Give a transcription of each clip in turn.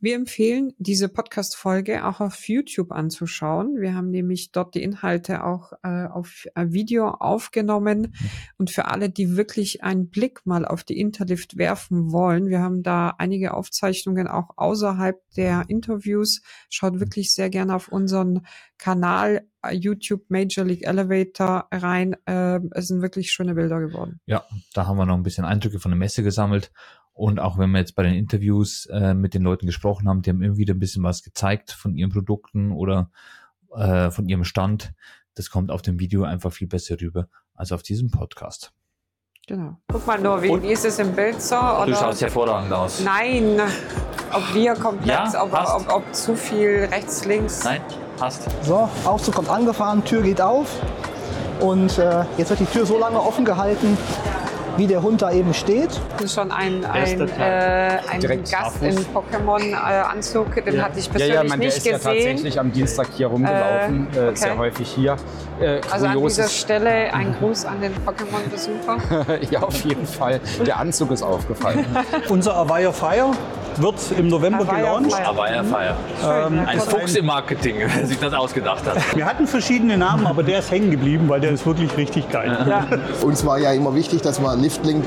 Wir empfehlen, diese Podcast-Folge auch auf YouTube anzuschauen. Wir haben nämlich dort die Inhalte auch auf Video aufgenommen. Und für alle, die wirklich einen Blick mal auf die Interlift werfen wollen, wir haben da einige Aufzeichnungen auch außerhalb der Interviews. Schaut wirklich sehr gerne auf unseren Kanal YouTube Major League Elevator rein. Es sind wirklich schöne Bilder geworden. Ja, da haben wir noch ein bisschen Eindrücke von der Messe gesammelt. Und auch wenn wir jetzt bei den Interviews mit den Leuten gesprochen haben, die haben immer wieder ein bisschen was gezeigt von ihren Produkten oder von ihrem Stand. Das kommt auf dem Video einfach viel besser rüber als auf diesem Podcast. Genau. Guck mal nur, wie ist es im Bild so? Oder? Du schaust hervorragend aus. Nein, ob wir komplett, Ja, ob zu viel rechts, links. Nein, passt. So, Aufzug kommt angefahren, Tür geht auf und jetzt wird die Tür so lange offen gehalten, wie der Hund da eben steht. Das ist schon ein Gast in Pokémon-Anzug, den hatte ich persönlich nicht gesehen. Der ist ja tatsächlich am Dienstag hier rumgelaufen, okay. sehr häufig hier. Also an dieser Stelle ein Gruß an den Pokémon-Besucher. Ja, auf jeden Fall. Der Anzug ist aufgefallen. Unser Avaya Fire wird im November gelauncht. Avaya Fire. Ein Fuchs im Marketing, wer sich das ausgedacht hat. Wir hatten verschiedene Namen, aber der ist hängen geblieben, weil der ist wirklich richtig geil. Ja. Uns war ja immer wichtig, dass wir Liftlink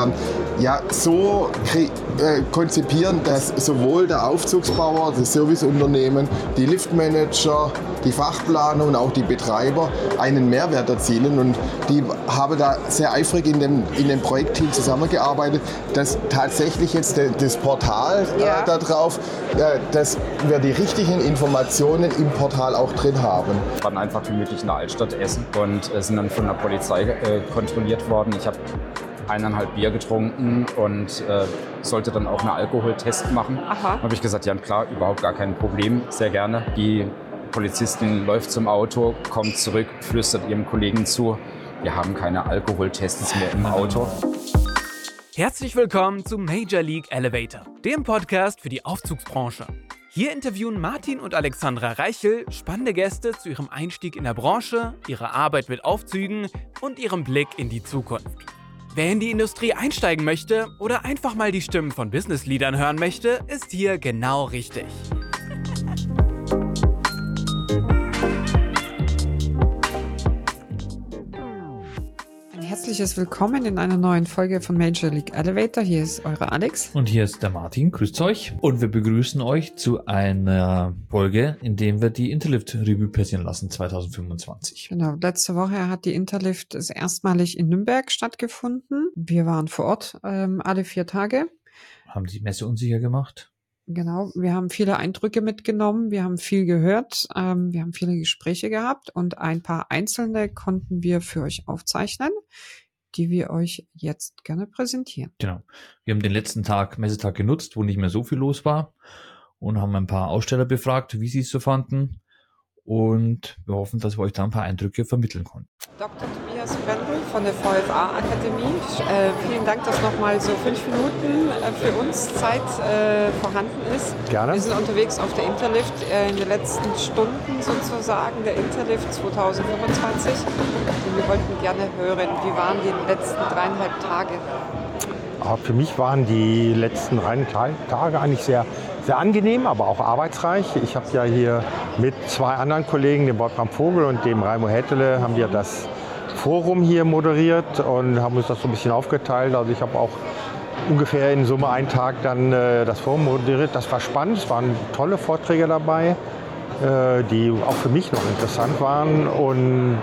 so konzipieren, dass sowohl der Aufzugsbauer, das Serviceunternehmen, die Liftmanager, die Fachplaner und auch die Betreiber einen Mehrwert erzielen. Und die haben da sehr eifrig in dem Projektteam zusammengearbeitet, dass tatsächlich jetzt das Portal da drauf, dass wir die richtigen Informationen im Portal auch drin haben. Wir waren einfach gemütlich in der Altstadt essen und sind dann von der Polizei kontrolliert worden. Ich habe 1,5 Bier getrunken und sollte dann auch einen Alkoholtest machen. Aha. Da habe ich gesagt, ja klar, überhaupt gar kein Problem, sehr gerne. Die Polizistin läuft zum Auto, kommt zurück, flüstert ihrem Kollegen zu, wir haben keine Alkoholtests mehr im Auto. Herzlich willkommen zu Major League Elevator, dem Podcast für die Aufzugsbranche. Hier interviewen Martin und Alexandra Reichel spannende Gäste zu ihrem Einstieg in der Branche, ihrer Arbeit mit Aufzügen und ihrem Blick in die Zukunft. Wer in die Industrie einsteigen möchte oder einfach mal die Stimmen von Business-Leadern hören möchte, ist hier genau richtig. Herzliches Willkommen in einer neuen Folge von Major League Elevator. Hier ist eure Alex. Und hier ist der Martin. Grüßt euch. Und wir begrüßen euch zu einer Folge, in der wir die Interlift Revue passieren lassen 2025. Genau. Letzte Woche hat die Interlift erstmalig in Nürnberg stattgefunden. Wir waren vor Ort alle 4 Tage. Haben die Messe unsicher gemacht? Genau, wir haben viele Eindrücke mitgenommen, wir haben viel gehört, wir haben viele Gespräche gehabt und ein paar einzelne konnten wir für euch aufzeichnen, die wir euch jetzt gerne präsentieren. Genau, wir haben den letzten Messetag genutzt, wo nicht mehr so viel los war und haben ein paar Aussteller befragt, wie sie es so fanden und wir hoffen, dass wir euch da ein paar Eindrücke vermitteln konnten. Dr. Tobias Brendel von der VFA-Akademie. Vielen Dank, dass nochmal so 5 Minuten für uns Zeit vorhanden ist. Gerne. Wir sind unterwegs auf der Interlift in den letzten Stunden sozusagen der Interlift 2025. Und wir wollten gerne hören, wie waren die letzten 3,5 Tage? Für mich waren die letzten 3 Tage eigentlich sehr, sehr angenehm, aber auch arbeitsreich. Ich habe ja hier mit 2 anderen Kollegen, dem Wolfram Vogel und dem Raimo Hättele, haben wir das Forum hier moderiert und haben uns das so ein bisschen aufgeteilt. Also ich habe auch ungefähr in Summe einen Tag dann das Forum moderiert. Das war spannend, es waren tolle Vorträge dabei, die auch für mich noch interessant waren. Und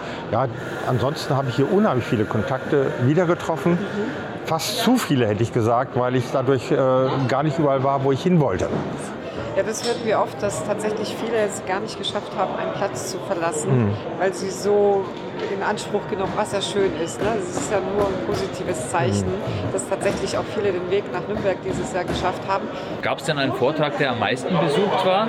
ansonsten habe ich hier unheimlich viele Kontakte wieder getroffen. Fast zu viele, hätte ich gesagt, weil ich dadurch gar nicht überall war, wo ich hin wollte. Ja, das hören wir oft, dass tatsächlich viele es gar nicht geschafft haben, einen Platz zu verlassen, weil sie so in Anspruch genommen, was ja schön ist. Ne? Das ist ja nur ein positives Zeichen, dass tatsächlich auch viele den Weg nach Nürnberg dieses Jahr geschafft haben. Gab es denn einen Vortrag, der am meisten besucht war?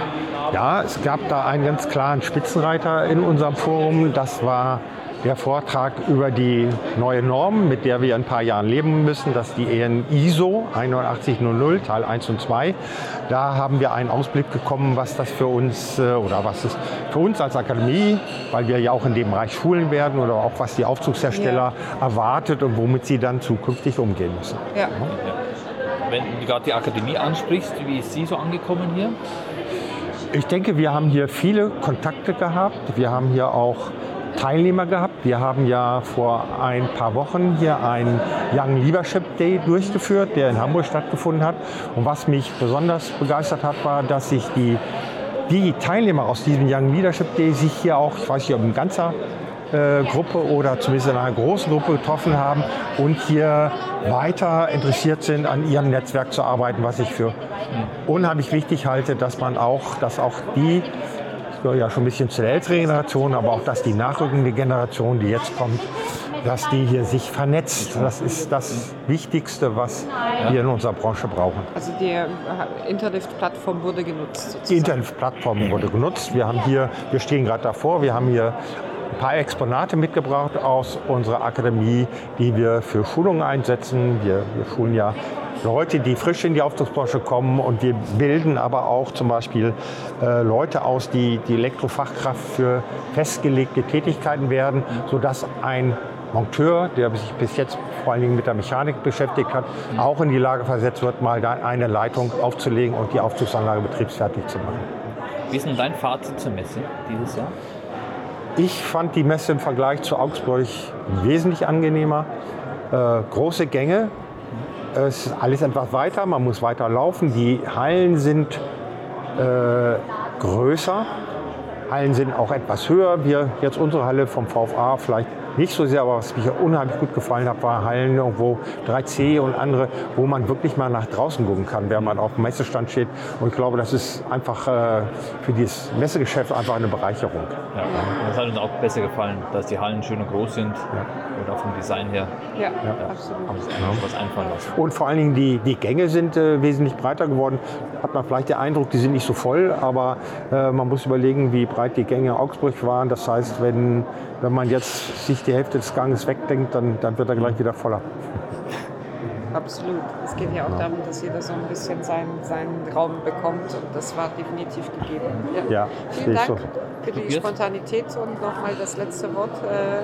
Ja, es gab da einen ganz klaren Spitzenreiter in unserem Forum. Das war der Vortrag über die neue Norm, mit der wir in ein paar Jahren leben müssen, das ist die EN ISO 8100, Teil 1 und 2. Da haben wir einen Ausblick bekommen, was das für uns oder was es für uns als Akademie, weil wir ja auch in dem Bereich schulen werden oder auch was die Aufzugshersteller erwartet und womit sie dann zukünftig umgehen müssen. Ja. Wenn du gerade die Akademie ansprichst, wie ist sie so angekommen hier? Ich denke, wir haben hier viele Kontakte gehabt. Wir haben hier auch Teilnehmer gehabt. Wir haben ja vor ein paar Wochen hier einen Young Leadership Day durchgeführt, der in Hamburg stattgefunden hat. Und was mich besonders begeistert hat, war, dass sich die Teilnehmer aus diesem Young Leadership Day sich hier auch, ich weiß nicht, ob in ganzer Gruppe oder zumindest in einer großen Gruppe getroffen haben und hier weiter interessiert sind, an ihrem Netzwerk zu arbeiten, was ich für unheimlich wichtig halte, dass auch die, ich gehöre ja schon ein bisschen zur älteren Generation, aber auch, dass die nachrückende Generation, die jetzt kommt, dass die hier sich vernetzt. Das ist das Wichtigste, was wir in unserer Branche brauchen. Also die Interlift-Plattform wurde genutzt sozusagen. Die Interlift-Plattform wurde genutzt. Wir stehen gerade davor, wir haben hier ein paar Exponate mitgebracht aus unserer Akademie, die wir für Schulungen einsetzen. Wir schulen ja Leute, die frisch in die Aufzugsbranche kommen, und wir bilden aber auch zum Beispiel Leute aus, die Elektrofachkraft für festgelegte Tätigkeiten werden, sodass ein Monteur, der sich bis jetzt vor allen Dingen mit der Mechanik beschäftigt hat, auch in die Lage versetzt wird, mal da eine Leitung aufzulegen und die Aufzugsanlage betriebsfertig zu machen. Wie ist denn dein Fazit zur Messe dieses Jahr? Ich fand die Messe im Vergleich zu Augsburg wesentlich angenehmer. Große Gänge, es ist alles etwas weiter, man muss weiter laufen. Die Hallen sind größer, Hallen sind auch etwas höher. Jetzt unsere Halle vom VfA vielleicht nicht so sehr, aber was mir unheimlich gut gefallen hat, war Hallen irgendwo 3C und andere, wo man wirklich mal nach draußen gucken kann, während man auf dem Messestand steht. Und ich glaube, das ist einfach für dieses Messegeschäft einfach eine Bereicherung. Ja, das hat uns auch besser gefallen, dass die Hallen schön und groß sind und auch vom Design her. Ja, absolut. Haben sich was einfallen lassen. Und vor allen Dingen die Gänge sind wesentlich breiter geworden. Hat man vielleicht den Eindruck, die sind nicht so voll, aber man muss überlegen, wie breit die Gänge in Augsburg waren. Das heißt, wenn man jetzt sich die Hälfte des Ganges wegdenkt, dann wird er gleich wieder voller. Absolut. Es geht ja auch darum, dass jeder so ein bisschen seinen Raum bekommt, und das war definitiv gegeben. Ja, vielen Dank so. für die Spontanität und nochmal das letzte Wort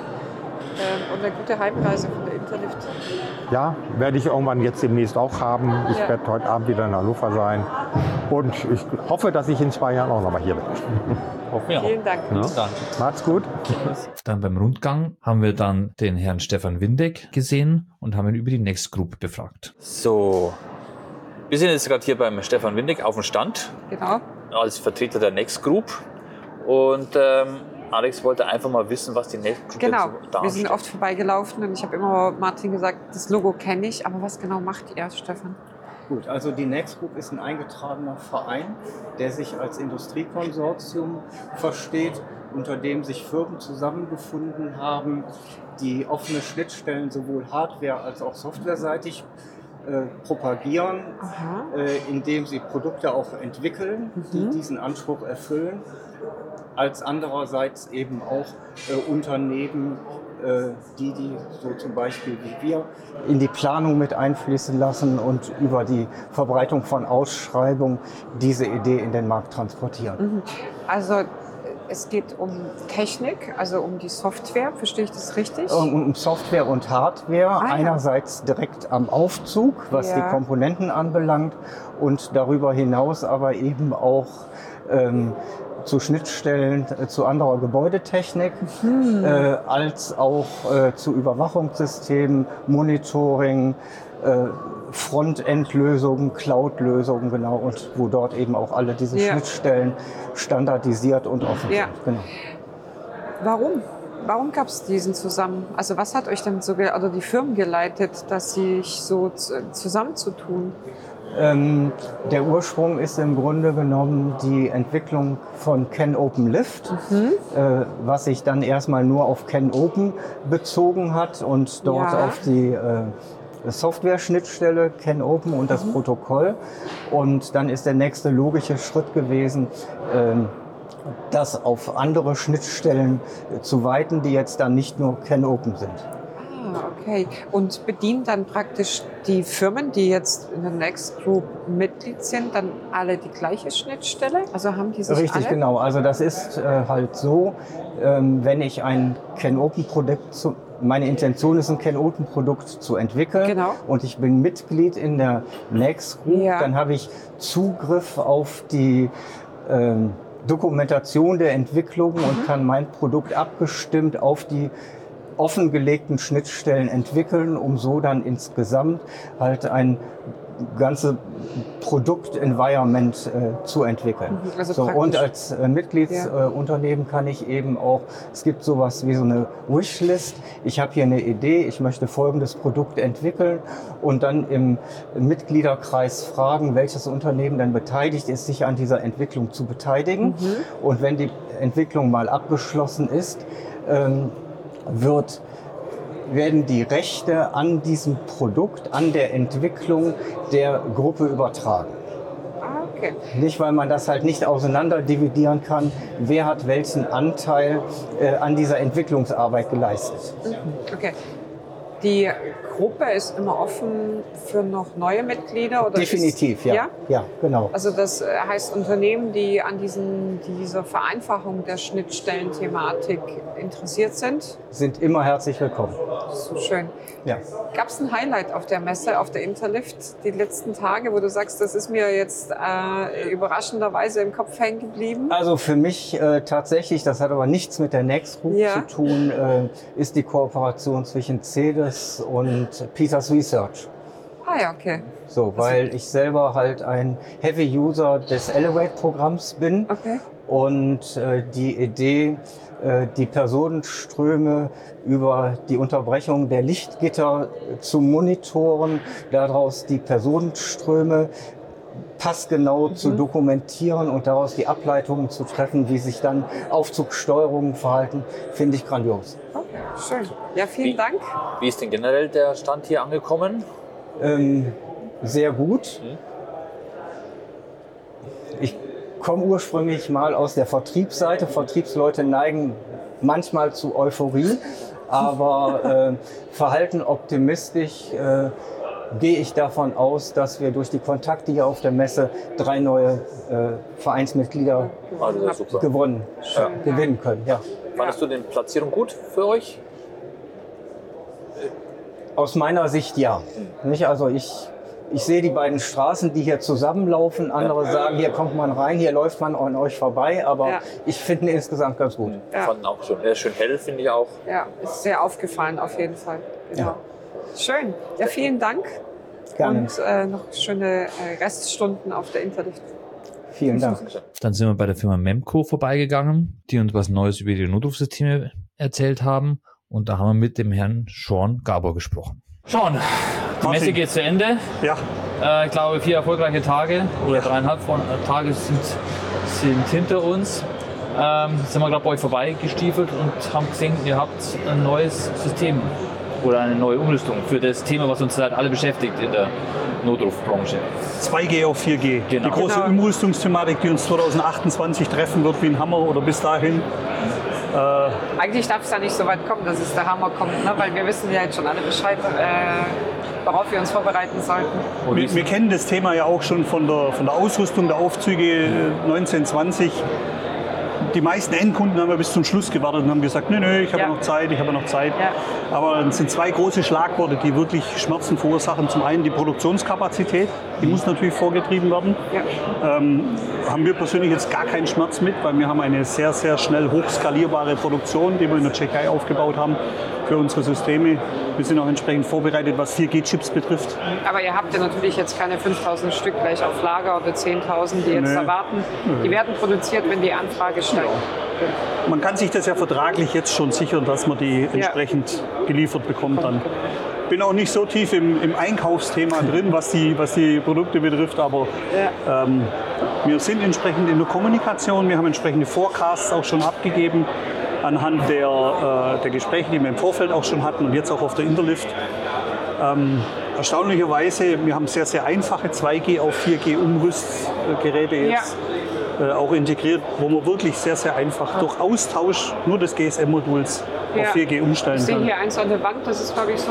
und eine gute Heimreise von der Interlift. Ja, werde ich irgendwann jetzt demnächst auch haben. Ich werde heute Abend wieder in Hannover sein und ich hoffe, dass ich in 2 Jahren auch noch mal hier bin. Vielen Dank. Ja. Macht's gut. Dann beim Rundgang haben wir dann den Herrn Stefan Windeck gesehen und haben ihn über die Next Group befragt. So, wir sind jetzt gerade hier beim Stefan Windeck auf dem Stand. Genau. Als Vertreter der Next Group. Und Alex wollte einfach mal wissen, was die Next Group Genau, so darstellt. wir sind oft vorbeigelaufen und ich habe immer Martin gesagt, das Logo kenne ich, aber was genau macht ihr, Stefan? Gut, also die Next Group ist ein eingetragener Verein, der sich als Industriekonsortium versteht, unter dem sich Firmen zusammengefunden haben, die offene Schnittstellen sowohl hardware- als auch softwareseitig propagieren, indem sie Produkte auch entwickeln, die diesen Anspruch erfüllen, als andererseits eben auch Unternehmen, die so zum Beispiel wie wir in die Planung mit einfließen lassen und über die Verbreitung von Ausschreibungen diese Idee in den Markt transportieren. Also es geht um Technik, also um die Software, verstehe ich das richtig? Um Software und Hardware, einerseits direkt am Aufzug, was die Komponenten anbelangt, und darüber hinaus aber eben auch zu Schnittstellen zu anderer Gebäudetechnik, als auch zu Überwachungssystemen, Monitoring, Frontend-Lösungen, Cloud-Lösungen, genau, und wo dort eben auch alle diese Schnittstellen standardisiert und offen sind. Genau. Warum gab es diesen zusammen? Also was hat euch denn oder die Firmen geleitet, dass sich so zusammenzutun? Der Ursprung ist im Grunde genommen die Entwicklung von CanOpenLift, was sich dann erstmal nur auf CanOpen bezogen hat und dort auf die Software-Schnittstelle CanOpen und das Protokoll. Und dann ist der nächste logische Schritt gewesen, das auf andere Schnittstellen zu weiten, die jetzt dann nicht nur CanOpen sind. Okay, und bedienen dann praktisch die Firmen, die jetzt in der Next Group Mitglied sind, dann alle die gleiche Schnittstelle? Also haben die sich Richtig, alle? genau. Also das ist halt so, wenn ich ein CanOpen-Produkt meine Intention ist, ein Ken-Oten-Produkt zu entwickeln. Genau. Und ich bin Mitglied in der Next Group. Ja. Dann habe ich Zugriff auf die Dokumentation der Entwicklung und kann mein Produkt abgestimmt auf die offengelegten Schnittstellen entwickeln, um so dann insgesamt halt ein ganze Produkt-Environment zu entwickeln. Also so, und als Mitgliedsunternehmen kann ich eben auch, es gibt sowas wie so eine Wishlist. Ich habe hier eine Idee, ich möchte folgendes Produkt entwickeln und dann im Mitgliederkreis fragen, welches Unternehmen dann beteiligt ist, sich an dieser Entwicklung zu beteiligen. Und wenn die Entwicklung mal abgeschlossen ist, werden die Rechte an diesem Produkt, an der Entwicklung der Gruppe übertragen. Okay. Nicht, weil man das halt nicht auseinander dividieren kann, wer hat welchen Anteil an dieser Entwicklungsarbeit geleistet. Okay. Die Gruppe ist immer offen für noch neue Mitglieder? Oder Definitiv, ja. Ja, genau. Also das heißt, Unternehmen, die an dieser Vereinfachung der Schnittstellenthematik interessiert sind? Sind immer herzlich willkommen. So schön. Ja. Gab es ein Highlight auf der Messe, auf der Interlift, die letzten Tage, wo du sagst, das ist mir jetzt überraschenderweise im Kopf hängen geblieben? Also für mich tatsächlich, das hat aber nichts mit der Next Group zu tun, ist die Kooperation zwischen CEDES und Peters Research. Ah ja, okay. So, weil ich selber halt ein Heavy-User des Elevate-Programms bin. Okay. Und die Idee, die Personenströme über die Unterbrechung der Lichtgitter zu monitoren, daraus die Personenströme passgenau zu dokumentieren und daraus die Ableitungen zu treffen, wie sich dann Aufzugssteuerungen verhalten, finde ich grandios. Okay, schön. Ja, vielen Dank. Wie ist denn generell der Stand hier angekommen? Sehr gut. Ich komme ursprünglich mal aus der Vertriebsseite. Vertriebsleute neigen manchmal zu Euphorie, aber verhalten optimistisch gehe ich davon aus, dass wir durch die Kontakte hier auf der Messe 3 neue Vereinsmitglieder gewinnen können. Ja. Fandest du die Platzierung gut für euch? Aus meiner Sicht ja. Nicht? Also ich sehe die beiden Straßen, die hier zusammenlaufen. Andere sagen, hier kommt man rein, hier läuft man an euch vorbei. Aber ich finde insgesamt ganz gut. Ja. Fanden auch schon schön hell, finde ich auch. Ja, ist sehr aufgefallen auf jeden Fall. Genau. Ja. Schön. Ja, vielen Dank. Gerne. Und noch schöne Reststunden auf der Interlift. Vielen Dank. Dann sind wir bei der Firma Memco vorbeigegangen, die uns was Neues über ihre Notrufsysteme erzählt haben. Und da haben wir mit dem Herrn Sean Gabor gesprochen. Sean, die Messe geht zu Ende. Ja. Ich glaube, 4 erfolgreiche Tage oder 3,5 Tage sind hinter uns. Sind wir gerade bei euch vorbeigestiefelt und haben gesehen, ihr habt ein neues System oder eine neue Umrüstung für das Thema, was uns halt alle beschäftigt in der Notrufbranche. 2G auf 4G. Genau. Die große Umrüstungsthematik, die uns 2028 treffen wird wie ein Hammer oder bis dahin. Eigentlich darf es ja nicht so weit kommen, dass es der Hammer kommt, ne? Weil wir wissen ja jetzt schon alle Bescheid, worauf wir uns vorbereiten sollten. Wir kennen das Thema ja auch schon von der Ausrüstung der Aufzüge 1920. Die meisten Endkunden haben ja bis zum Schluss gewartet und haben gesagt, nö, ich habe noch Zeit. Ja. Aber es sind 2 große Schlagworte, die wirklich Schmerzen verursachen. Zum einen die Produktionskapazität, die muss natürlich vorgetrieben werden. Ja. Haben wir persönlich jetzt gar keinen Schmerz mit, weil wir haben eine sehr, sehr schnell hochskalierbare Produktion, die wir in der Tschechei aufgebaut haben für unsere Systeme. Wir sind auch entsprechend vorbereitet, was 4G-Chips betrifft. Aber ihr habt ja natürlich jetzt keine 5.000 Stück gleich auf Lager oder 10.000, die jetzt erwarten. Die werden produziert, wenn die Anfrage steigt. Man kann sich das ja vertraglich jetzt schon sichern, dass man die entsprechend geliefert bekommt dann. Ich bin auch nicht so tief im Einkaufsthema drin, was die Produkte betrifft, aber wir sind entsprechend in der Kommunikation, wir haben entsprechende Forecasts auch schon abgegeben anhand der Gespräche, die wir im Vorfeld auch schon hatten und jetzt auch auf der Interlift. Erstaunlicherweise, wir haben sehr, sehr einfache 2G auf 4G Umrüstgeräte jetzt auch integriert, wo man wirklich sehr, sehr einfach durch Austausch nur des GSM-Moduls auf 4G umstellen kann. Ich sehe hier eins an der Wand, das ist glaube ich so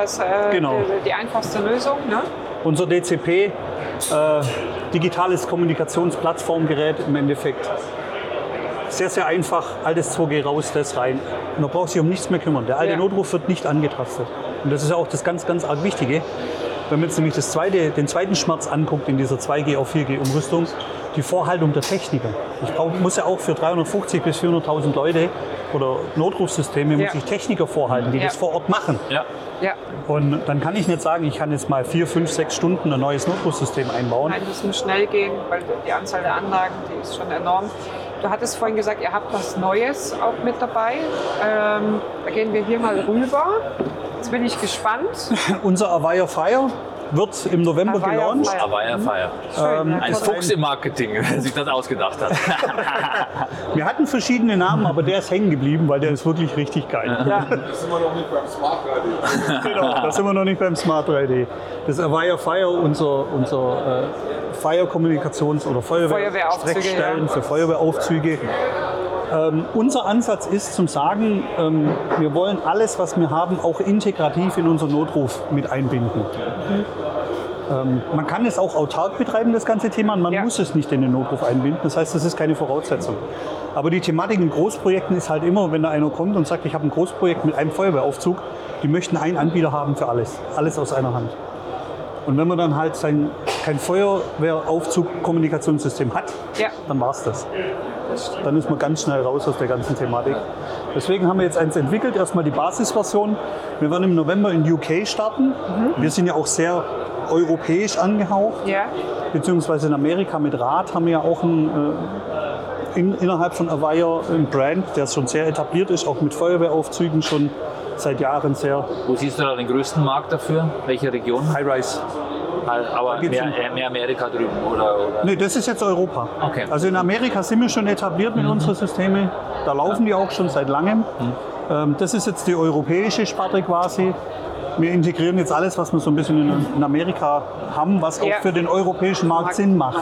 die einfachste Lösung. Ne? Unser DCP, digitales Kommunikationsplattformgerät im Endeffekt. sehr, sehr einfach, altes 2G raus, das rein. Und man braucht sich um nichts mehr kümmern. Der alte Notruf wird nicht angetastet. Und das ist ja auch das ganz, ganz arg Wichtige. Wenn man jetzt nämlich den zweiten Schmerz anguckt in dieser 2G auf 4G Umrüstung, die Vorhaltung der Techniker. Muss ja auch für 350.000 bis 400.000 Leute oder Notrufsysteme muss ich Techniker vorhalten, die das vor Ort machen. Ja. Und dann kann ich nicht sagen, ich kann jetzt mal 4, 5, 6 Stunden ein neues Notrufsystem einbauen. Nein, das muss schnell gehen, weil die Anzahl der Anlagen, die ist schon enorm. Du hattest vorhin gesagt, ihr habt was Neues auch mit dabei. Da gehen wir hier mal rüber. Jetzt bin ich gespannt. Unser Avaya Fire wird im November gelauncht. Avaya Fire. Ein Fuchs im Marketing, wer sich das ausgedacht hat. Wir hatten verschiedene Namen, aber der ist hängen geblieben, weil der ist wirklich richtig geil. Da sind wir noch nicht beim Smart 3D. Genau, da sind wir noch nicht beim Smart 3D. Das Avaya Fire, unser Fire-Kommunikations- oder Feuerwehr-Streckstellen für Feuerwehraufzüge. Unser Ansatz ist zum Sagen, wir wollen alles, was wir haben, auch integrativ in unseren Notruf mit einbinden. Man kann es auch autark betreiben, das ganze Thema, und man muss es nicht in den Notruf einbinden. Das heißt, das ist keine Voraussetzung. Aber die Thematik in Großprojekten ist halt immer, wenn da einer kommt und sagt, ich habe ein Großprojekt mit einem Feuerwehraufzug, die möchten einen Anbieter haben für alles aus einer Hand. Und wenn man dann halt kein Feuerwehraufzug-Kommunikationssystem hat, dann war es das. Dann ist man ganz schnell raus aus der ganzen Thematik. Deswegen haben wir jetzt eins entwickelt, erstmal die Basisversion. Wir werden im November in UK starten. Wir sind ja auch sehr europäisch angehaucht. Beziehungsweise in Amerika mit Rad haben wir ja auch innerhalb von Avaya ein Brand, der schon sehr etabliert ist, auch mit Feuerwehraufzügen schon seit Jahren sehr. Wo siehst du da den größten Markt dafür? Welche Region? High-Rise. Aber mehr Amerika drüben, oder? Nee, das ist jetzt Europa. Okay. Also in Amerika sind wir schon etabliert mit unseren Systemen. Da laufen die auch schon seit langem. Das ist jetzt die europäische Sparte quasi. Wir integrieren jetzt alles, was wir so ein bisschen in Amerika haben, was auch für den europäischen Markt Sinn macht.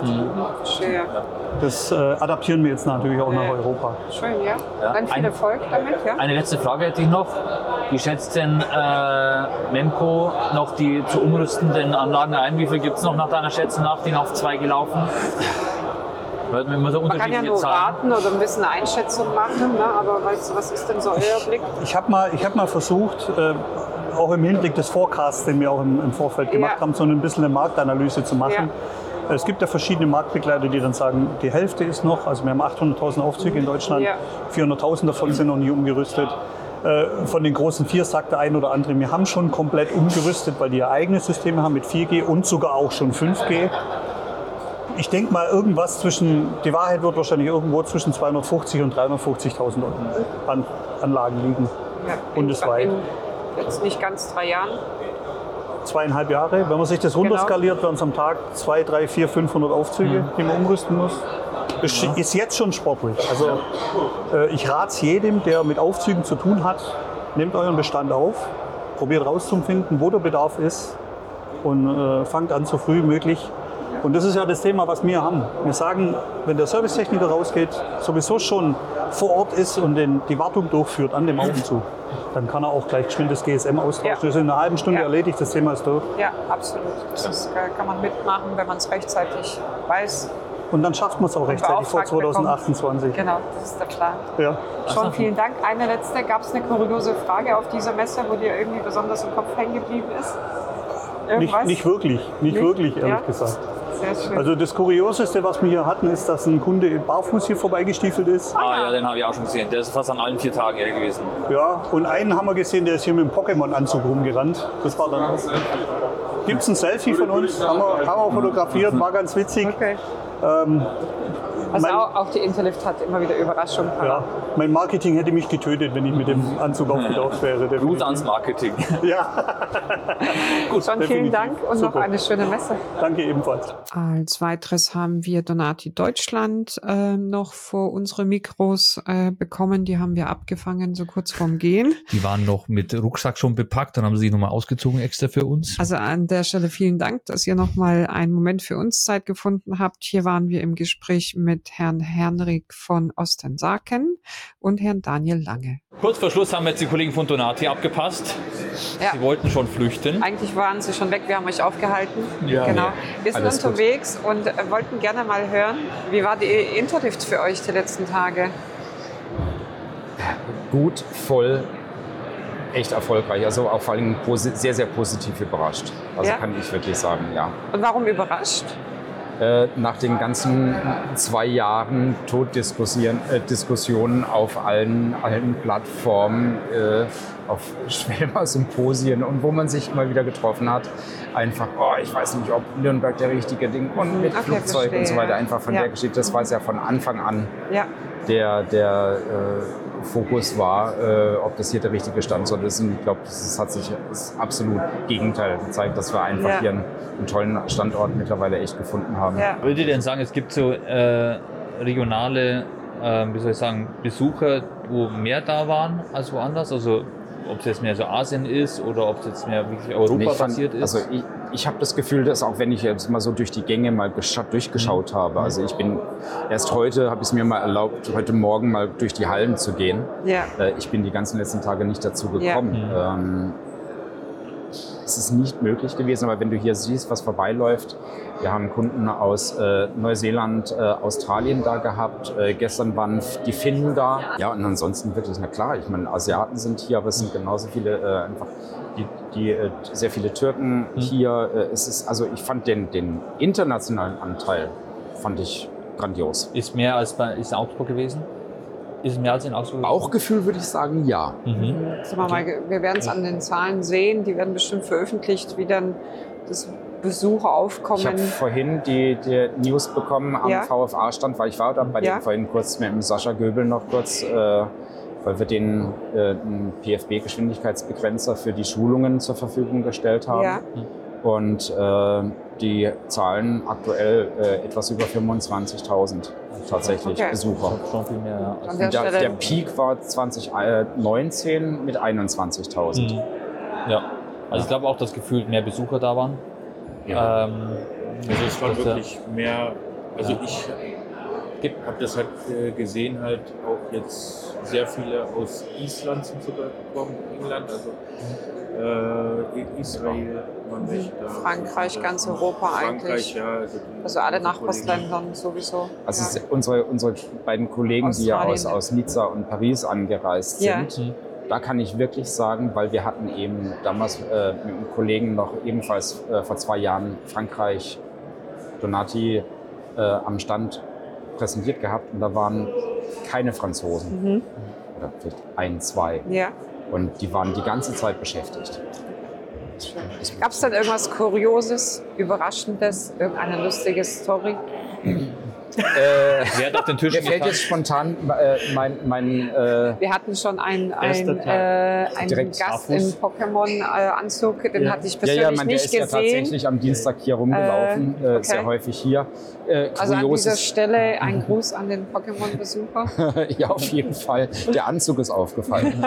Das adaptieren wir jetzt natürlich auch nach Europa. Schön, Dann viel Erfolg damit. Eine letzte Frage hätte ich noch. Wie schätzt denn Memco noch die zu umrüstenden Anlagen ein? Wie viel gibt es noch nach deiner Schätzung nach, die auf 2 gelaufen? Man kann ja nur raten oder ein bisschen eine Einschätzung machen, ne? Aber was ist denn so euer Blick? Ich hab mal versucht, auch im Hinblick des Forecasts, den wir auch im Vorfeld gemacht haben, so ein bisschen eine Marktanalyse zu machen. Es gibt ja verschiedene Marktbegleiter, die dann sagen, die Hälfte ist noch, also wir haben 800.000 Aufzüge in Deutschland, 400.000 davon sind noch nie umgerüstet. Von den großen 4 sagt der ein oder andere, wir haben schon komplett umgerüstet, weil die ja eigene Systeme haben mit 4G und sogar auch schon 5G. Ich denke mal, die Wahrheit wird wahrscheinlich irgendwo zwischen 250.000 und 350.000 Anlagen liegen, bundesweit. Jetzt nicht ganz 3 Jahren. 2,5 Jahre. Wenn man sich das runterskaliert, werden es am Tag 2, 3, 4, 500 Aufzüge, die man umrüsten muss. Das ist jetzt schon sportlich. Also ich rate es jedem, der mit Aufzügen zu tun hat, nehmt euren Bestand auf, probiert rauszufinden, wo der Bedarf ist und fangt an so früh wie möglich. Und das ist ja das Thema, was wir haben. Wir sagen, wenn der Servicetechniker rausgeht, sowieso schon vor Ort ist und die Wartung durchführt an dem Aufzug, dann kann er auch gleich geschwind das GSM austauschen. Das ist in einer halben Stunde erledigt, das Thema ist durch. Ja, absolut. Das kann man mitmachen, wenn man es rechtzeitig weiß. Und dann schafft man es auch rechtzeitig vor 2028. Genau, das ist der Plan. Ja. Schon vielen Dank. Eine letzte, gab es eine kuriose Frage auf dieser Messe, wo dir irgendwie besonders im Kopf hängen geblieben ist? Nicht wirklich, ehrlich gesagt. Sehr schön. Also das Kurioseste, was wir hier hatten, ist, dass ein Kunde barfuß hier vorbeigestiefelt ist. Ja, den habe ich auch schon gesehen. Der ist fast an allen 4 Tagen hier gewesen. Ja, und einen haben wir gesehen, der ist hier mit dem Pokémon-Anzug rumgerannt. Das war dann auch. Gibt es ein Selfie von uns? Haben wir fotografiert, war ganz witzig. Okay. Also auch die Interlift hat immer wieder Überraschungen. Ja, mein Marketing hätte mich getötet, wenn ich mit dem Anzug aufgetaucht wäre. Gut ans Marketing. Ja. Gut, schon vielen Dank und noch eine schöne Messe. Danke ebenfalls. Als weiteres haben wir Donati Deutschland noch vor unsere Mikros bekommen. Die haben wir abgefangen, so kurz vorm Gehen. Die waren noch mit Rucksack schon bepackt, dann haben sie sich nochmal ausgezogen extra für uns. Also an der Stelle vielen Dank, dass ihr nochmal einen Moment für uns Zeit gefunden habt. Hier waren wir im Gespräch mit Herrn Henrik von Ostensaken und Herrn Daniel Lange. Kurz vor Schluss haben jetzt die Kollegen von Donati abgepasst. Ja. Sie wollten schon flüchten. Eigentlich waren sie schon weg, wir haben euch aufgehalten. Ja, genau. nee, Wir sind unterwegs und wollten gerne mal hören, wie war die Interlift für euch die letzten Tage? gut, voll, echt erfolgreich. Also auch vor allem sehr, sehr positiv überrascht. Also kann ich wirklich sagen, ja. Und warum überrascht? Nach den ganzen 2 Jahren Diskussionen auf allen Plattformen, auf Schwelmer-Symposien und wo man sich immer wieder getroffen hat, einfach, ich weiß nicht, ob Nürnberg der richtige Ding und mit Flugzeug und so weiter, einfach von der Geschichte, das war es ja von Anfang an der Fokus war, ob das hier der richtige Standort ist. Und ich glaube, das hat sich das absolut Gegenteil gezeigt, dass wir einfach hier einen tollen Standort mittlerweile echt gefunden haben. Ja. Würdet ihr denn sagen, es gibt so regionale, Besucher, wo mehr da waren als woanders? Also ob es jetzt mehr so Asien ist oder ob es jetzt mehr wirklich Europa basiert ist? Also ich habe das Gefühl, dass auch wenn ich jetzt mal so durch die Gänge mal durchgeschaut habe, also ich bin erst heute, habe ich es mir mal erlaubt, heute Morgen mal durch die Hallen zu gehen. Ja. Ich bin die ganzen letzten Tage nicht dazu gekommen. Ja. Es ist nicht möglich gewesen, aber wenn du hier siehst, was vorbeiläuft, wir haben Kunden aus Neuseeland, Australien da gehabt, gestern waren die Finnen da. Ja, und ansonsten wirklich, na klar, ich meine, Asiaten sind hier, aber es sind genauso viele, einfach sehr viele Türken hier. Also ich fand den internationalen Anteil, fand ich grandios. Ist mehr als in Augsburg gewesen? Ist mehr als in Augsburg? Bauchgefühl würde ich sagen, ja. Wir werden es an den Zahlen sehen, die werden bestimmt veröffentlicht, wie dann das Besucheraufkommen. Ich habe vorhin die News bekommen am VFA-Stand, weil ich war da bei dem vorhin kurz mit dem Sascha Göbel noch kurz, weil wir den einen PFB-Geschwindigkeitsbegrenzer für die Schulungen zur Verfügung gestellt haben. Ja. Und die Zahlen aktuell etwas über 25.000 tatsächlich Besucher. Schon viel mehr. Also der Peak war 2019 mit 21.000. Ja, also ich glaube auch, dass gefühlt mehr Besucher da waren. Ja. Also es war wirklich mehr, also ich habe das halt gesehen, halt auch jetzt sehr viele aus Island sind sogar gekommen, England, also Israel, Frankreich, ganz Europa eigentlich. Ja, also alle Nachbarländern sowieso. Also unsere beiden Kollegen, die ja aus Nizza und Paris angereist sind, da kann ich wirklich sagen, weil wir hatten eben damals mit einem Kollegen noch ebenfalls vor 2 Jahren Frankreich, Donati am Stand präsentiert gehabt und da waren keine Franzosen. Oder vielleicht 1, 2. Ja. Und die waren die ganze Zeit beschäftigt. Gab es dann irgendwas Kurioses, Überraschendes, irgendeine lustige Story? Wer hat auf den Tisch Mir fällt jetzt spontan wir hatten schon einen Gast im Pokémon-Anzug, den hatte ich persönlich nicht gesehen. Der ist ja tatsächlich am Dienstag hier rumgelaufen, sehr häufig hier. Also an dieser Stelle ein Gruß an den Pokémon-Besucher. Ja, auf jeden Fall. Der Anzug ist aufgefallen.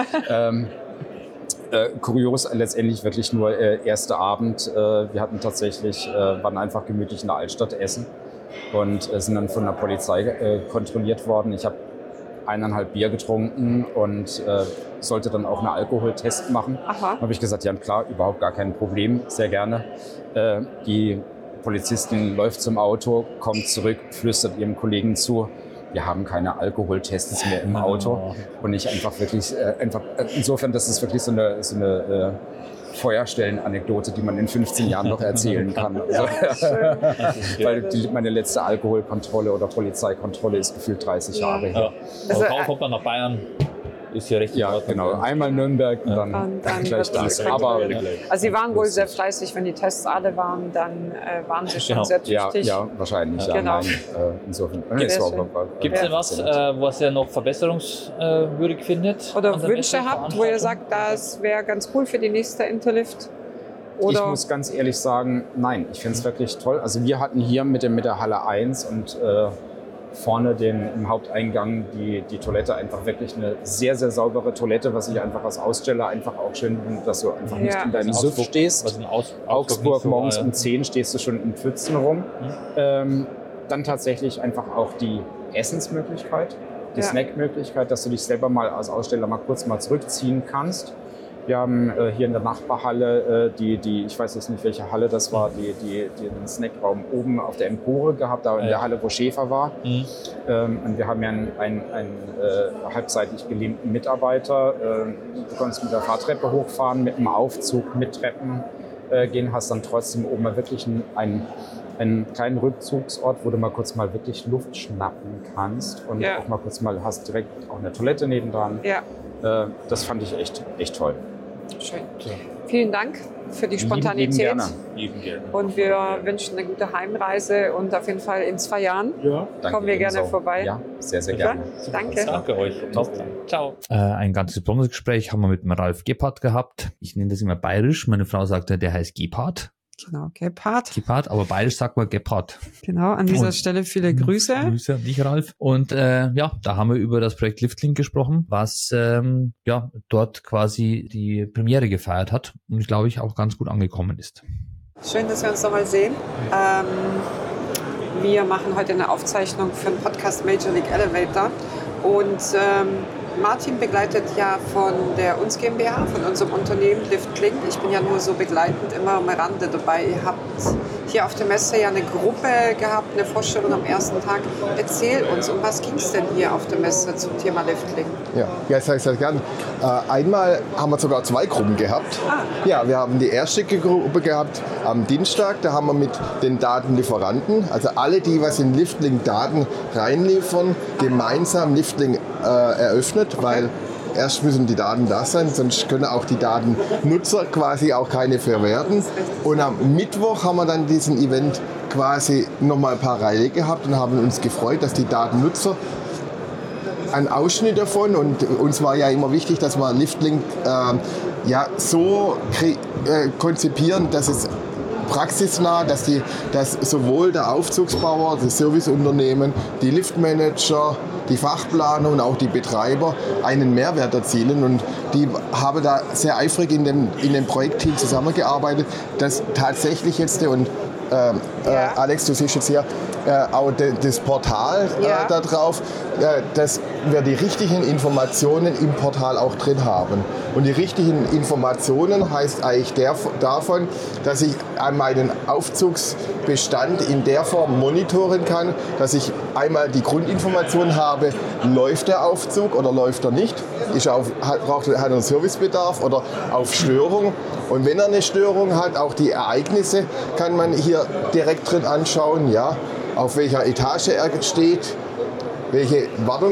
Kurios letztendlich wirklich nur erster Abend. Wir hatten tatsächlich, waren einfach gemütlich in der Altstadt essen und sind dann von der Polizei kontrolliert worden. Ich habe 1,5 Bier getrunken und sollte dann auch einen Alkoholtest machen. Da habe ich gesagt, ja klar, überhaupt gar kein Problem, sehr gerne. Die Polizistin läuft zum Auto, kommt zurück, flüstert ihrem Kollegen zu, wir haben keine Alkoholtests mehr im Auto. Und ich einfach wirklich, insofern, das ist wirklich so eine Feuerstellen-Anekdote, die man in 15 Jahren noch erzählen kann. Also, weil meine letzte Alkoholkontrolle oder Polizeikontrolle ist gefühlt 30 Jahre her. Also kaum kommt man nach Bayern. Ist hier richtig. Ja, genau. Einmal Nürnberg und dann gleich das. Aber also Sie waren wohl sehr fleißig, wenn die Tests alle waren, dann waren Sie schon sehr tüchtig. Ja, wahrscheinlich. Ja, genau. Insofern. Gibt es denn was ihr noch verbesserungswürdig findet? Oder Wünsche habt, wo ihr sagt, das wäre ganz cool für die nächste Interlift? Oder? Ich muss ganz ehrlich sagen, nein, ich finde es wirklich toll. Also wir hatten hier mit der Halle 1 und vorne im Haupteingang die Toilette einfach wirklich eine sehr, sehr saubere Toilette, was ich einfach als Aussteller einfach auch schön finde, dass du einfach nicht in deinem Suff stehst. Augsburg morgens um 10 stehst du schon in Pfützen rum. Dann tatsächlich einfach auch die Essensmöglichkeit, die Snackmöglichkeit, dass du dich selber mal als Aussteller mal kurz zurückziehen kannst. Wir haben hier in der Nachbarhalle, ich weiß jetzt nicht, welche Halle das war, den Snackraum oben auf der Empore gehabt, da in der Halle, wo Schäfer war. Und wir haben ja einen halbseitig gelähmten Mitarbeiter. Du konntest mit der Fahrtreppe hochfahren, mit dem Aufzug, mit Treppen gehen, hast dann trotzdem oben mal wirklich einen kleinen Rückzugsort, wo du mal kurz mal wirklich Luft schnappen kannst und auch mal kurz mal hast direkt auch eine Toilette nebendran. Ja. Das fand ich echt toll. Schön. Ja. Vielen Dank für die Spontanität. Lieben gerne. Und wir wünschen eine gute Heimreise und auf jeden Fall in 2 Jahren kommen wir gerne vorbei. Ja, sehr, sehr gerne. Danke. Danke euch. Ciao. Ein ganz besonderes Gespräch haben wir mit dem Ralf Gebhardt gehabt. Ich nenne das immer bayerisch. Meine Frau sagte, der heißt Gebhardt. Genau, Gebhardt. Aber bayerisch sagt man Gebhardt. Genau, an dieser Stelle viele Grüße. Grüße an dich, Ralf. Und da haben wir über das Projekt Liftlink gesprochen, was dort quasi die Premiere gefeiert hat und, glaube ich, auch ganz gut angekommen ist. Schön, dass wir uns nochmal sehen. Wir machen heute eine Aufzeichnung für den Podcast Major League Elevator und Martin begleitet ja von der Uns GmbH, von unserem Unternehmen Liftlink. Ich bin ja nur so begleitend immer am Rande dabei. Ihr habt hier auf der Messe ja eine Gruppe gehabt, eine Vorstellung am ersten Tag. Erzähl uns, um was ging es denn hier auf der Messe zum Thema Liftlink? Ja, das sage ich sehr gern. Einmal haben wir sogar 2 Gruppen gehabt. Ja, wir haben die erste Gruppe gehabt am Dienstag. Da haben wir mit den Datenlieferanten, also alle, die was in Liftlink Daten reinliefern, gemeinsam Liftlink eröffnet, weil erst müssen die Daten da sein, sonst können auch die Datennutzer quasi auch keine verwerten. Und am Mittwoch haben wir dann diesen Event quasi nochmal parallel gehabt und haben uns gefreut, dass die Datennutzer einen Ausschnitt davon, und uns war ja immer wichtig, dass wir Liftlink so konzipieren, dass es praxisnah, dass sowohl der Aufzugsbauer, das Serviceunternehmen, die Liftmanager, die Fachplaner und auch die Betreiber einen Mehrwert erzielen. Und die haben da sehr eifrig in dem Projektteam zusammengearbeitet, dass tatsächlich jetzt, Alex, du siehst jetzt hier auch das Portal da drauf, dass wir die richtigen Informationen im Portal auch drin haben. Und die richtigen Informationen heißt eigentlich davon, dass ich meinen Aufzugsbestand in der Form monitoren kann, dass ich einmal die Grundinformation habe, läuft der Aufzug oder läuft er nicht, hat er einen Servicebedarf oder auf Störung. Und wenn er eine Störung hat, auch die Ereignisse kann man hier direkt drin anschauen, auf welcher Etage er steht, welche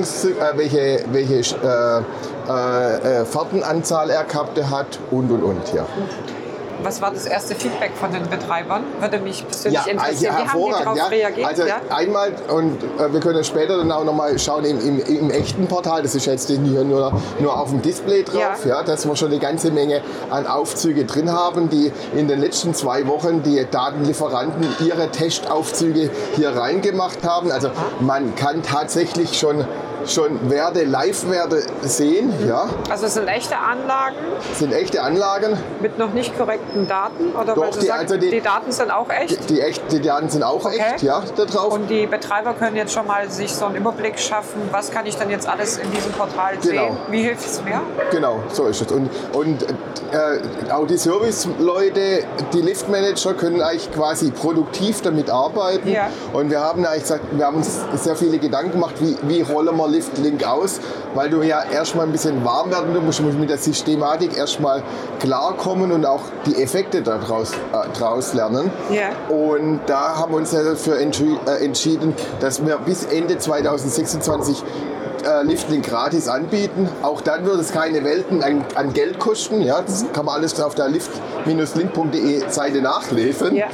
Fahrtenanzahl er gehabt hat und. Ja. Was war das erste Feedback von den Betreibern? Würde mich persönlich interessieren. Wie haben die darauf reagiert? Also einmal, und wir können später dann auch nochmal schauen, im echten Portal, das ist jetzt hier nur auf dem Display drauf, dass wir schon eine ganze Menge an Aufzüge drin haben, die in den letzten 2 Wochen die Datenlieferanten ihre Testaufzüge hier reingemacht haben. Also man kann tatsächlich schon Live-Werte sehen. Also es sind echte Anlagen? Sind echte Anlagen. Mit noch nicht korrekten Daten? Oder doch, die Daten sind auch echt? Die Daten sind auch echt, da drauf. Und die Betreiber können jetzt schon mal sich so einen Überblick schaffen, was kann ich denn jetzt alles in diesem Portal sehen? Wie hilft es mir? Genau, so ist es. Und auch die Serviceleute, die Liftmanager können eigentlich quasi produktiv damit arbeiten. Ja. Und wir haben eigentlich gesagt, wir haben uns sehr viele Gedanken gemacht, wie rollen wir Liftlink aus, weil du ja erstmal ein bisschen warm werden musst, mit der Systematik erstmal klarkommen und auch die Effekte daraus lernen. Yeah. Und da haben wir uns dafür entschieden, dass wir bis Ende 2026 Liftlink gratis anbieten. Auch dann wird es keine Welten an Geld kosten. Das kann man alles auf der lift-link.de Seite nachlesen. Yeah.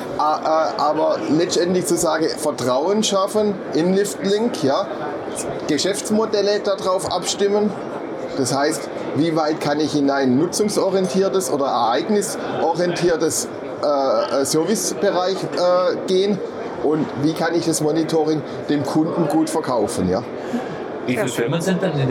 Aber letztendlich zu sagen, Vertrauen schaffen in Liftlink, Geschäftsmodelle darauf abstimmen. Das heißt, wie weit kann ich in ein nutzungsorientiertes oder ereignisorientiertes Servicebereich gehen und wie kann ich das Monitoring dem Kunden gut verkaufen. Wie viele Firmen sind denn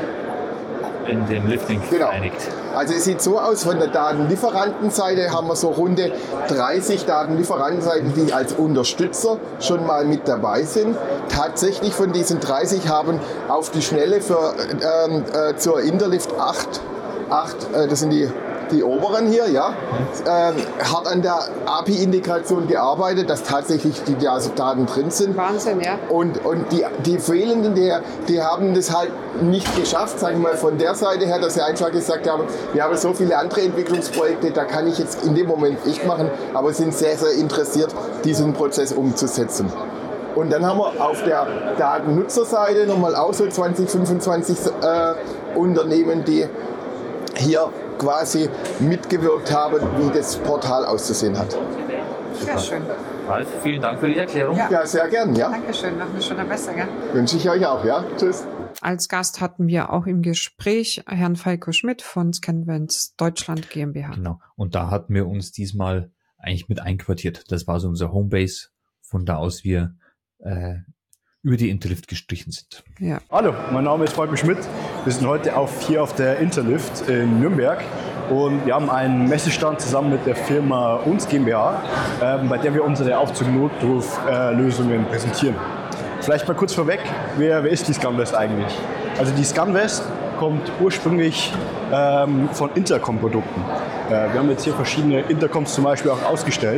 in dem Liftlink vereinigt? Also es sieht so aus, von der Datenlieferantenseite haben wir so runde 30 Datenlieferantenseiten, die als Unterstützer schon mal mit dabei sind. Tatsächlich von diesen 30 haben auf die Schnelle zur Interlift 8 8, das sind die oberen hier, ja, hart an der API-Integration gearbeitet, dass tatsächlich die Daten drin sind. Wahnsinn, ja. Und die fehlenden, die haben das halt nicht geschafft, sagen wir mal von der Seite her, dass sie einfach gesagt haben, wir haben so viele andere Entwicklungsprojekte, da kann ich jetzt in dem Moment nicht machen, aber sind sehr, sehr interessiert, diesen Prozess umzusetzen. Und dann haben wir auf der Datennutzerseite nochmal auch so 20, 25 Unternehmen, die hier quasi mitgewirkt haben, wie das Portal auszusehen hat. Sehr schön. Ralf, vielen Dank für die Erklärung. Ja, sehr gern. Ja. Dankeschön, noch eine Stunde besser. Gell? Wünsche ich euch auch. Ja. Tschüss. Als Gast hatten wir auch im Gespräch Herrn Falco Schmidt von Scanvents Deutschland GmbH. Genau. Und da hatten wir uns diesmal eigentlich mit einquartiert. Das war so unser Homebase, von da aus wir über die Interlift gestrichen sind. Ja. Hallo, mein Name ist Falco Schmidt. Wir sind heute hier auf der Interlift in Nürnberg und wir haben einen Messestand zusammen mit der Firma Uns GmbH, bei der wir unsere Aufzug-Notruf-Lösungen präsentieren. Vielleicht mal kurz vorweg, wer ist die Scanvest eigentlich? Also die Scanvest kommt ursprünglich von Intercom-Produkten. Wir haben jetzt hier verschiedene Intercoms zum Beispiel auch ausgestellt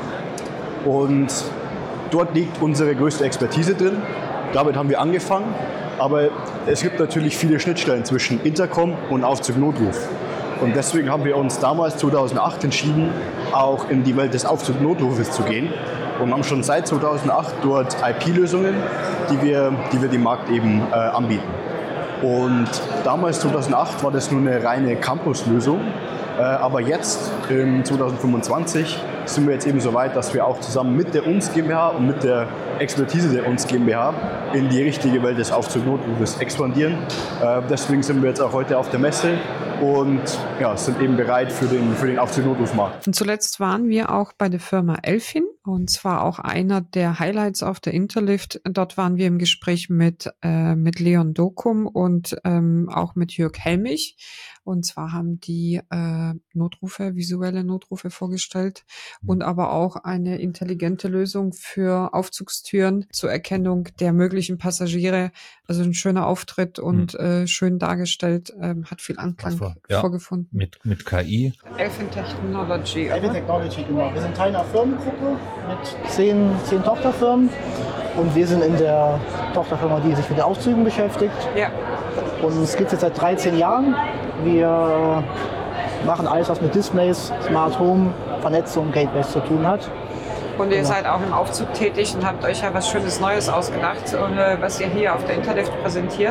und dort liegt unsere größte Expertise drin. Damit haben wir angefangen, aber es gibt natürlich viele Schnittstellen zwischen Intercom und Aufzug-Notruf. Und deswegen haben wir uns damals 2008 entschieden, auch in die Welt des Aufzug-Notrufes zu gehen und haben schon seit 2008 dort IP-Lösungen, die wir dem Markt eben anbieten. Und damals 2008 war das nur eine reine Campus-Lösung. Aber jetzt, 2025, sind wir jetzt eben so weit, dass wir auch zusammen mit der Uns GmbH und mit der Expertise der Uns GmbH in die richtige Welt des Aufzug-Notrufes expandieren. Deswegen sind wir jetzt auch heute auf der Messe und sind eben bereit für den Aufzug-Notrufmarkt. Und zuletzt waren wir auch bei der Firma Elfin, und zwar auch einer der Highlights auf der Interlift. Dort waren wir im Gespräch mit Leon Dokum und auch mit Jörg Helmich. Und zwar haben die visuelle Notrufe vorgestellt und aber auch eine intelligente Lösung für Aufzugstüren zur Erkennung der möglichen Passagiere. Also ein schöner Auftritt und schön dargestellt, hat viel Anklang vorgefunden. Mit KI. Elfin Technology. Elfin Technology, genau. Wir sind Teil einer Firmengruppe mit 10 Tochterfirmen und wir sind in der Tochterfirma, die sich mit den Aufzügen beschäftigt. Ja. Und es gibt es jetzt seit 13 Jahren. Wir machen alles, was mit Displays, Smart Home, Vernetzung, Gateways zu tun hat. Und ihr seid auch im Aufzug tätig und habt euch ja was Schönes Neues ausgedacht, was ihr hier auf der Interlift präsentiert.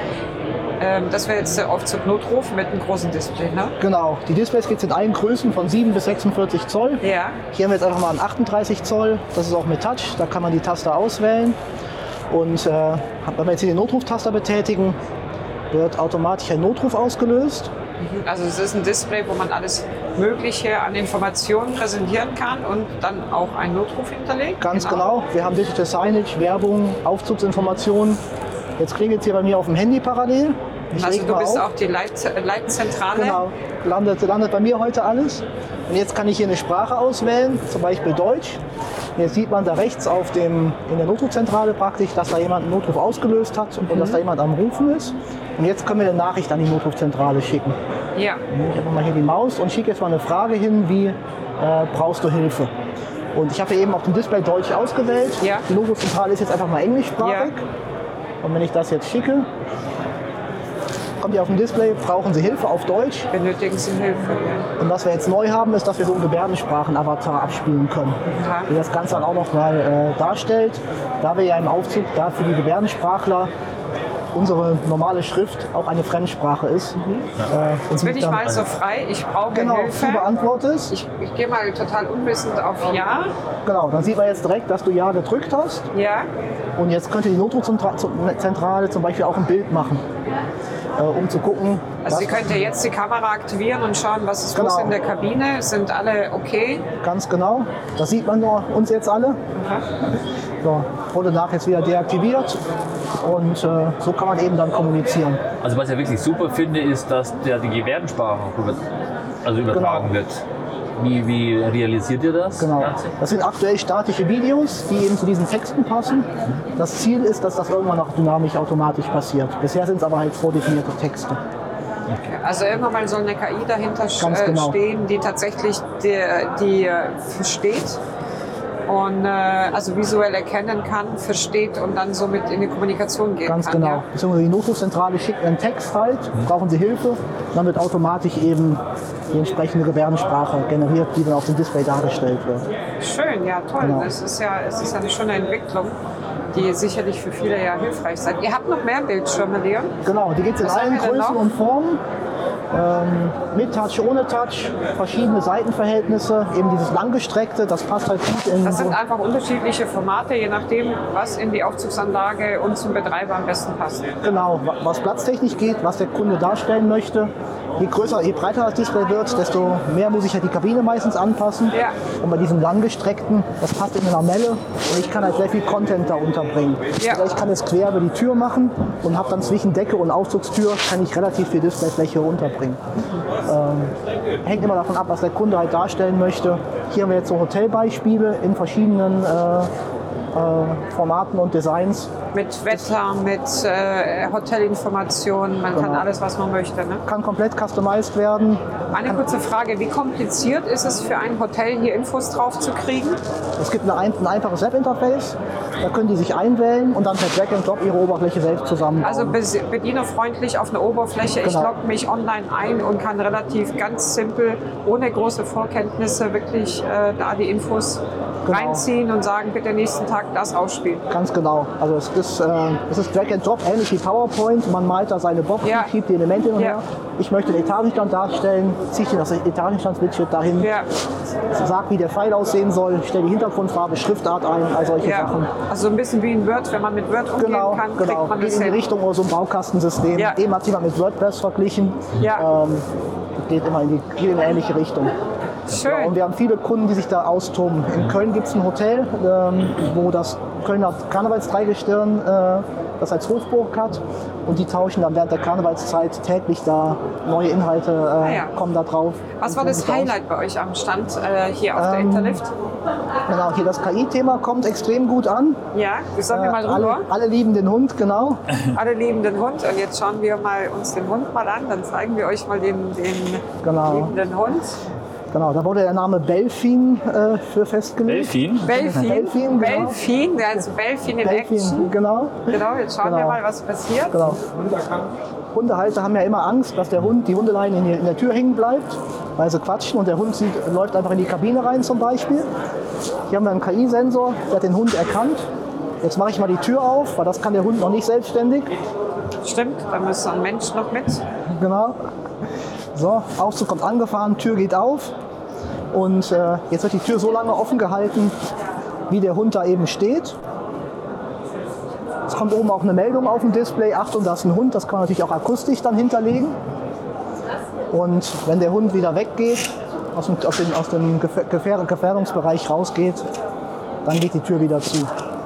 Das wäre jetzt der Aufzug-Notruf mit einem großen Display, ne? Genau. Die Displays gibt es in allen Größen von 7 bis 46 Zoll. Ja. Hier haben wir jetzt einfach mal einen 38 Zoll. Das ist auch mit Touch. Da kann man die Taster auswählen. Und wenn wir jetzt hier den Notruftaster betätigen, wird automatisch ein Notruf ausgelöst. Also es ist ein Display, wo man alles Mögliche an Informationen präsentieren kann und dann auch einen Notruf hinterlegt. Ganz genau. Wir haben Digital Signage, Werbung, Aufzugsinformationen. Jetzt klingelt es hier bei mir auf dem Handy parallel. Also du bist auch die Leitzentrale? Genau, landet bei mir heute alles. Und jetzt kann ich hier eine Sprache auswählen, zum Beispiel Deutsch. Jetzt sieht man da rechts in der Notrufzentrale praktisch, dass da jemand einen Notruf ausgelöst hat und dass da jemand am Rufen ist. Und jetzt können wir eine Nachricht an die Notrufzentrale schicken. Ja. Ich habe mal hier die Maus und schicke jetzt mal eine Frage hin, wie brauchst du Hilfe? Und ich habe hier eben auf dem Display Deutsch ausgewählt. Ja. Die Notrufzentrale ist jetzt einfach mal englischsprachig. Ja. Und wenn ich das jetzt schicke, kommt hier auf dem Display, brauchen Sie Hilfe auf Deutsch. Benötigen Sie Hilfe, ja. Und was wir jetzt neu haben, ist, dass wir so einen Gebärdensprachen-Avatar abspielen können. Ja. Der das Ganze dann auch noch mal darstellt. Da wir ja im Aufzug für die Gebärdensprachler unsere normale Schrift auch eine Fremdsprache ist. Jetzt bin ich mal so frei, ich brauche Hilfe. Du beantwortest. Ich gehe mal total unwissend auf Ja. Genau, dann sieht man jetzt direkt, dass du Ja gedrückt hast. Ja. Und jetzt könnte die Notrufzentrale zum Beispiel auch ein Bild machen, um zu gucken. Also sie könnte jetzt die Kamera aktivieren und schauen, was ist los in der Kabine. Sind alle okay? Ganz genau. Das sieht man nur uns jetzt alle. So, wurde nach jetzt wieder deaktiviert und so kann man eben dann kommunizieren. Also was ich wirklich super finde, ist, dass die Gebärdensprache übertragen wird. Wie realisiert ihr das? Genau. Das sind aktuell statische Videos, die eben zu diesen Texten passen. Das Ziel ist, dass das irgendwann auch dynamisch automatisch passiert. Bisher sind es aber halt vordefinierte Texte. Also irgendwann mal soll eine KI dahinter genau. stehen, die tatsächlich die versteht und also visuell erkennen kann, versteht und dann somit in die Kommunikation gehen Ganz kann. genau. Ja. Beziehungsweise die Notrufzentrale schickt einen Text halt, brauchen sie Hilfe, dann wird automatisch eben die entsprechende Gebärdensprache generiert, die dann auf dem Display dargestellt wird. Schön, ja toll. Genau. Es ist ja eine schöne Entwicklung, die sicherlich für viele ja hilfreich sein. Ihr habt noch mehr Bildschirme, Leon? Genau, die gibt es in Was haben allen wir denn Größen noch? und Formen. Mit Touch, ohne Touch, verschiedene Seitenverhältnisse, eben dieses langgestreckte, das passt halt gut in Das so. sind einfach unterschiedliche Formate, je nachdem, was in die Aufzugsanlage und zum Betreiber am besten passt. Genau, was platztechnisch geht, was der Kunde darstellen möchte. Je größer, je breiter das Display wird, desto mehr muss ich halt die Kabine meistens anpassen. Ja. Und bei diesem langgestreckten, das passt in eine Lamelle und ich kann halt sehr viel Content da unterbringen. Ja. Also ich kann es quer über die Tür machen und habe dann zwischen Decke und Aufzugstür kann ich relativ viel Displayfläche unterbringen. Hängt immer davon ab, was der Kunde halt darstellen möchte. Hier haben wir jetzt so Hotelbeispiele in verschiedenen Formaten und Designs. Mit Wetter, mit Hotelinformationen, man kann alles, was man möchte. Ne? Kann komplett customized werden. Eine kurze Frage, wie kompliziert ist es für ein Hotel, hier Infos drauf zu kriegen? Es gibt ein einfaches Webinterface, da können die sich einwählen und dann per Drag and Drop ihre Oberfläche selbst zusammenbauen. Also bedienerfreundlich auf eine Oberfläche, ich Genau. logge mich online ein und kann relativ ganz simpel, ohne große Vorkenntnisse, wirklich da die Infos reinziehen und sagen, bitte nächsten Tag das ausspielen. Ganz genau. Also es ist Drag and Drop, ähnlich wie PowerPoint. Man malt da seine Boxen, schiebt die Elemente hin und her. Ich möchte den Etagenstand darstellen, ziehe ich das Etagenstandsbildschirm dahin, sag, wie der Pfeil aussehen soll, stelle die Hintergrundfarbe, Schriftart ein, all solche Sachen. Also ein bisschen wie in Word, wenn man mit Word umgehen kann, kriegt man Geht das in die hin. Richtung oder so ein Baukastensystem. Eben hat jemand mit WordPress verglichen. Geht immer in eine ähnliche Richtung. Schön. Ja, und wir haben viele Kunden, die sich da austoben. In Köln gibt es ein Hotel, wo das Kölner Karnevalsdreigestirn das als Hofburg hat. Und die tauschen dann während der Karnevalszeit täglich da neue Inhalte, kommen da drauf. Was war das Highlight bei euch am Stand hier auf der Interlift? Genau, hier das KI-Thema kommt extrem gut an. Ja, sagen wir mal rüber. Alle lieben den Hund, genau. Alle lieben den Hund und jetzt schauen wir uns den Hund mal an. Dann zeigen wir euch mal den liebenden Hund. Genau, da wurde der Name Belfin für festgelegt. Belfin? Belfin, genau. Belfin, also Belfin in Action. Genau. Genau, jetzt schauen wir mal, was passiert. Genau. Hundehalter haben ja immer Angst, dass der Hund, die Hundeleine in der Tür hängen bleibt, weil sie quatschen und der Hund läuft einfach in die Kabine rein zum Beispiel. Hier haben wir einen KI-Sensor, der hat den Hund erkannt. Jetzt mache ich mal die Tür auf, weil das kann der Hund noch nicht selbstständig. Stimmt, da müsste ein Mensch noch mit. Genau. So, Aufzug kommt angefahren, Tür geht auf und jetzt wird die Tür so lange offen gehalten, wie der Hund da eben steht. Es kommt oben auch eine Meldung auf dem Display, Achtung, da ist ein Hund, das kann man natürlich auch akustisch dann hinterlegen. Und wenn der Hund wieder weggeht, aus dem Gefährdungsbereich rausgeht, dann geht die Tür wieder zu.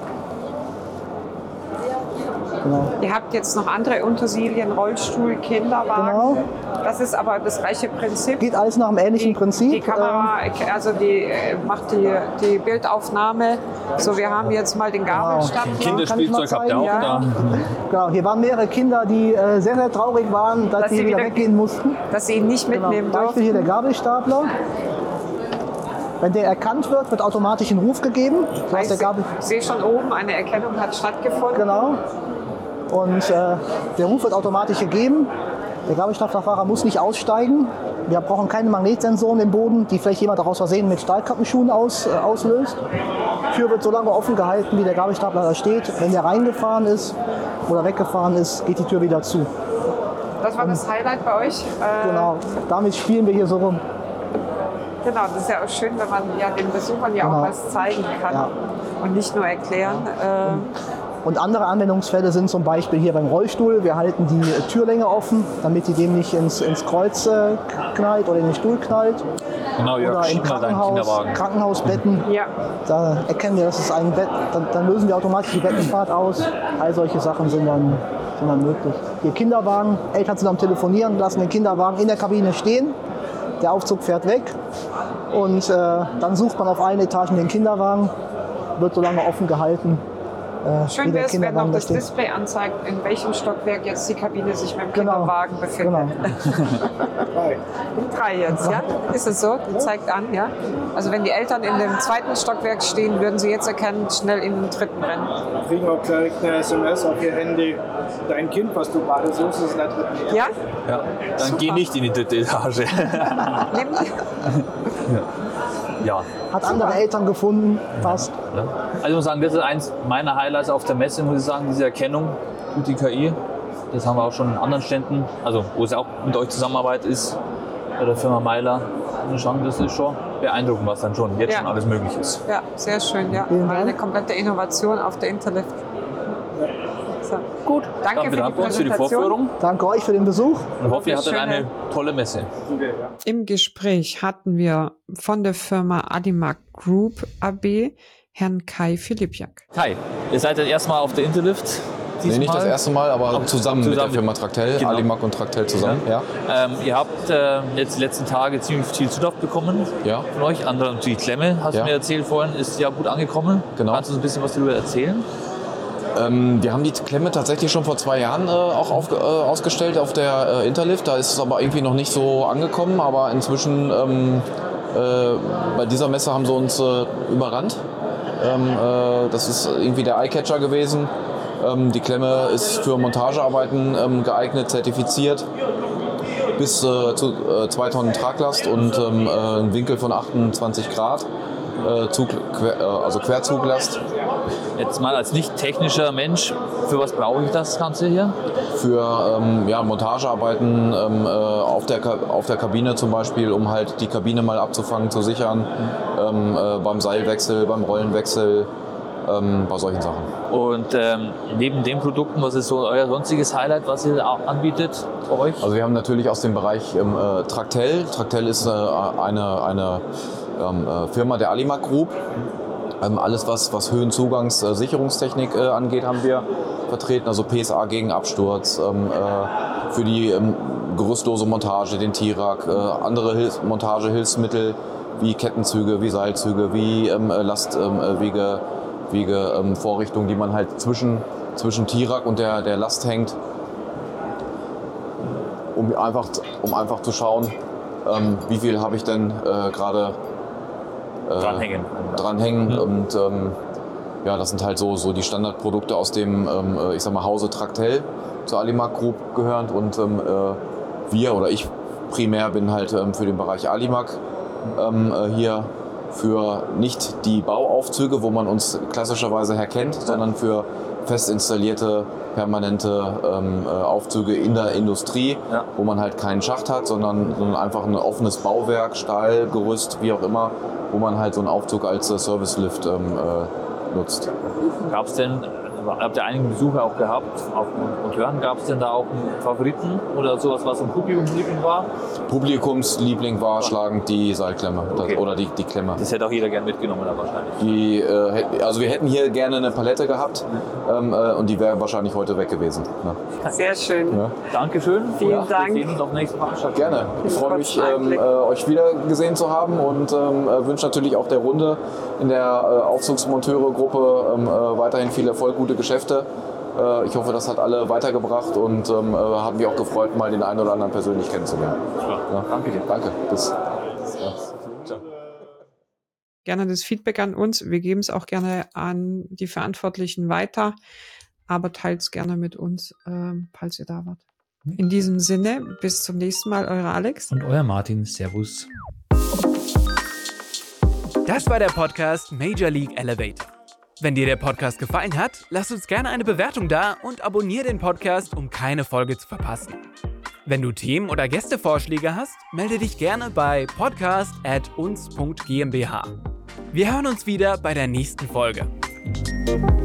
Genau. Ihr habt jetzt noch andere Utensilien, Rollstuhl, Kinderwagen. Genau. Das ist aber das gleiche Prinzip. Geht alles nach einem ähnlichen Prinzip. Die Kamera, also die macht die Bildaufnahme. So, wir haben jetzt mal den Gabelstapler. Kinderspielzeug habt ihr auch da. Genau, hier waren mehrere Kinder, die sehr, sehr traurig waren, dass sie wieder weggehen mussten. Dass sie ihn nicht mitnehmen durften. Beispiel hier der Gabelstapler. Wenn der erkannt wird, wird automatisch ein Ruf gegeben. Ich sehe schon oben, eine Erkennung hat stattgefunden. Genau. Und der Ruf wird automatisch gegeben. Der Gabelstaplerfahrer muss nicht aussteigen. Wir brauchen keine Magnetsensoren im Boden, die vielleicht jemand auch aus Versehen mit Stahlkappenschuhen auslöst. Die Tür wird so lange offen gehalten, wie der Gabelstapler da steht. Wenn der reingefahren ist oder weggefahren ist, geht die Tür wieder zu. Das war das Highlight bei euch? Genau, damit spielen wir hier so rum. Genau, das ist ja auch schön, wenn man den Besuchern auch was zeigen kann und nicht nur erklären. Und andere Anwendungsfälle sind zum Beispiel hier beim Rollstuhl. Wir halten die Türlänge offen, damit die dem nicht ins Kreuz knallt oder in den Stuhl knallt. Genau, oder im Krankenhausbetten. Ja. Da erkennen wir, das ist ein Bett. Dann lösen wir automatisch die Bettenfahrt aus. All solche Sachen sind dann möglich. Hier Kinderwagen. Eltern sind am Telefonieren, lassen den Kinderwagen in der Kabine stehen. Der Aufzug fährt weg. Und dann sucht man auf allen Etagen den Kinderwagen. Wird so lange offen gehalten, Schön wäre es, wenn noch das Display anzeigt, in welchem Stockwerk jetzt die Kabine sich mit dem Kinderwagen befindet. Genau. 3 jetzt, ja? Ist es so? Die zeigt an, ja? Also wenn die Eltern in dem 2. Stockwerk stehen, würden sie jetzt erkennen, schnell in den 3. rennen. Wir kriegen auch gleich eine SMS auf ihr Handy. Dein Kind, was du gerade suchst, ist in der 3. Etage. Ja? Ja. Dann geh nicht in die 3. Etage. Ja. Hat andere Eltern gefunden, passt. Ja. Also ich muss sagen, das ist eins meiner Highlights auf der Messe, muss ich sagen, diese Erkennung durch die KI. Das haben wir auch schon in anderen Ständen, also wo es auch mit euch Zusammenarbeit ist, bei der Firma Meiler. Das ist schon beeindruckend, was dann schon jetzt schon alles möglich ist. Ja, sehr schön, ja. Eine komplette Innovation auf der Interlift. So. Gut, danke für die Präsentation. Für die Vorführung. Danke euch für den Besuch. Und hoffe, ihr hattet eine tolle Messe. Im Gespräch hatten wir von der Firma Alimak Group AB Herrn Kai Filipjak. Kai, ihr seid das erste Mal auf der Interlift. Nee, nicht das erste Mal, aber zusammen mit der Firma Tractel, genau. Alimak und Tractel zusammen. Ja. Ihr habt jetzt die letzten Tage ziemlich viel Zulauf bekommen von euch. Andere natürlich Klemme, hast du mir erzählt vorhin, ist ja gut angekommen. Genau. Kannst du uns ein bisschen was darüber erzählen? Wir haben die Klemme tatsächlich schon vor 2 Jahren auch ausgestellt auf der Interlift. Da ist es aber irgendwie noch nicht so angekommen. Aber inzwischen bei dieser Messe haben sie uns überrannt. Das ist irgendwie der Eyecatcher gewesen. Die Klemme ist für Montagearbeiten geeignet, zertifiziert. Bis zu 2 Tonnen Traglast und ein Winkel von 28 Grad. Also Querzuglass. Jetzt mal als nicht technischer Mensch, für was brauche ich das Ganze hier? Für Montagearbeiten auf der Kabine zum Beispiel, um halt die Kabine mal abzufangen, zu sichern, beim Seilwechsel, beim Rollenwechsel, bei solchen Sachen. Und neben den Produkten, was ist so euer sonstiges Highlight, was ihr anbietet bei euch? Also wir haben natürlich aus dem Bereich Tractel. Tractel ist eine Firma der Alimak Group. Alles, was Höhenzugangssicherungstechnik angeht, haben wir vertreten. Also PSA gegen Absturz, für die gerüstlose Montage, den TIRAC, andere Montagehilfsmittel wie Kettenzüge, wie Seilzüge, wie Vorrichtungen, die man halt zwischen TIRAC und der Last hängt, um einfach zu schauen, wie viel habe ich denn gerade dranhängen. Und das sind halt so die Standardprodukte aus dem Hause Tractel zur Alimak Group gehörend. Und ich primär bin halt für den Bereich Alimak hier für nicht die Bauaufzüge, wo man uns klassischerweise herkennt, sondern für fest installierte, permanente Aufzüge in der Industrie, wo man halt keinen Schacht hat, sondern einfach ein offenes Bauwerk, Stahl, Gerüst, wie auch immer, wo man halt so einen Aufzug als Service-Lift nutzt. Habt ihr einige Besucher auch gehabt auf Monteuren? Gab es denn da auch einen Favoriten oder sowas, was ein Publikumsliebling war? Publikumsliebling war schlagend die Seilklemme oder die Klemme. Das hätte auch jeder gern mitgenommen da wahrscheinlich. Also wir hätten hier gerne eine Palette gehabt und die wäre wahrscheinlich heute weg gewesen. Ne? Sehr schön. Ja. Dankeschön. Vielen Dank. Wir sehen uns auf der nächsten Veranstaltung. Gerne. Ich freue mich, euch wieder gesehen zu haben und wünsche natürlich auch der Runde in der Aufzugsmonteure-Gruppe weiterhin viel Erfolg, gute Geschäfte. Ich hoffe, das hat alle weitergebracht und hat mich auch gefreut, mal den einen oder anderen persönlich kennenzulernen. Ja. Danke dir. Danke. Bis. Gerne das Feedback an uns. Wir geben es auch gerne an die Verantwortlichen weiter, aber teilt es gerne mit uns, falls ihr da wart. In diesem Sinne, bis zum nächsten Mal, euer Alex. Und euer Martin. Servus. Das war der Podcast Major League Elevator. Wenn dir der Podcast gefallen hat, lass uns gerne eine Bewertung da und abonniere den Podcast, um keine Folge zu verpassen. Wenn du Themen oder Gästevorschläge hast, melde dich gerne bei podcast@uns.gmbH. Wir hören uns wieder bei der nächsten Folge.